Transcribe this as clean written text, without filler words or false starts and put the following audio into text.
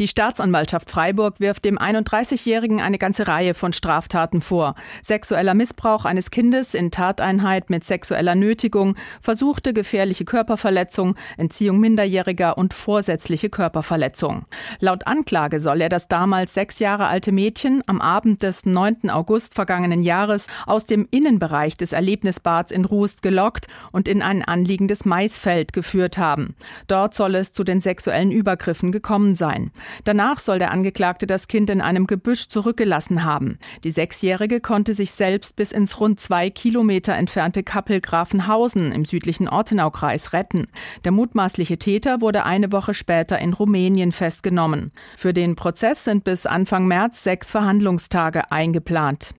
Die Staatsanwaltschaft Freiburg wirft dem 31-Jährigen eine ganze Reihe von Straftaten vor. Sexueller Missbrauch eines Kindes in Tateinheit mit sexueller Nötigung, versuchte gefährliche Körperverletzung, Entziehung Minderjähriger und vorsätzliche Körperverletzung. Laut Anklage soll er das damals 6 Jahre alte Mädchen am Abend des 9. August vergangenen Jahres aus dem Innenbereich des Erlebnisbads in Ruest gelockt und in ein anliegendes Maisfeld geführt haben. Dort soll es zu den sexuellen Übergriffen gekommen sein. Danach soll der Angeklagte das Kind in einem Gebüsch zurückgelassen haben. Die 6-Jährige konnte sich selbst bis ins rund 2 Kilometer entfernte Kappel-Grafenhausen im südlichen Ortenaukreis retten. Der mutmaßliche Täter wurde eine Woche später in Rumänien festgenommen. Für den Prozess sind bis Anfang März 6 Verhandlungstage eingeplant.